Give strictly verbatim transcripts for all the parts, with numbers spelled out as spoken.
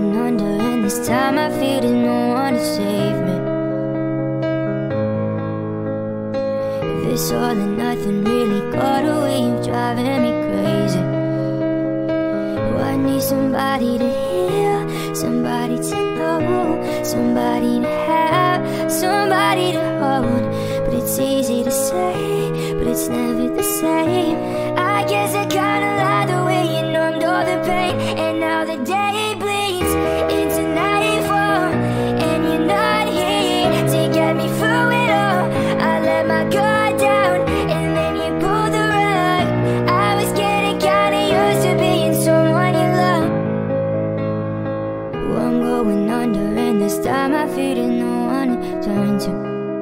going under, and this time I feel there's no one to save me. This all or nothing really got a way of driving me crazy. Oh, I need somebody to hear, somebody to know, somebody to have, somebody to hold. But it's easy to say, but it's never the same. I guess I kinda like the way you numbed all the pain. And now the day bleeds into nightfall, and you're not here to get me through it all. I let my guard down, and then you pulled the rug. I was getting kinda used to being someone you love. Oh, I'm going under, and this time I feel there's no one to turn to.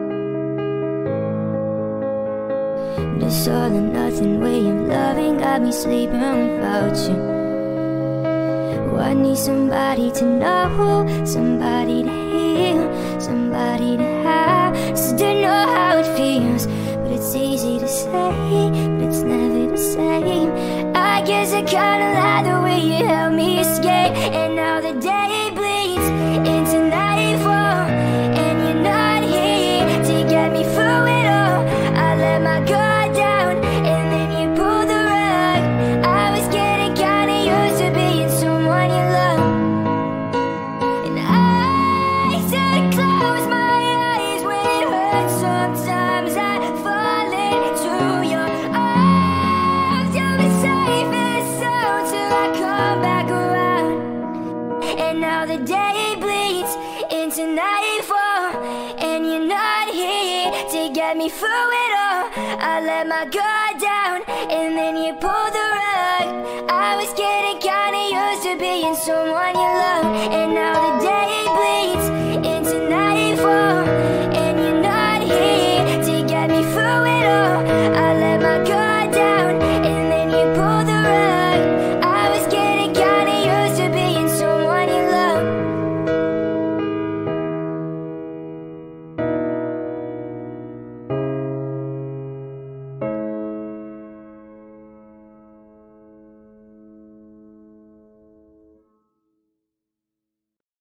This all or nothing way of loving got me sleeping without you. Oh, I need somebody to know, somebody to heal, somebody to have, so to know how it feels. But it's easy to say, but it's never the same. I guess I kinda like the way you help me escape. And now the day bleeds into nightfall, and you're not here to get me through it all. I let my guard down, and then you pulled the rug. I was getting kinda used to being someone you love. And I try to close my eyes when it hurts. Sometimes I fall into your arms. You're the safest zone till I come back around. And now the day bleeds into nightfall, and you're not here to get me through it all. I let my guard down, and then you pulled the rug. I was getting kinda used to being someone you love. And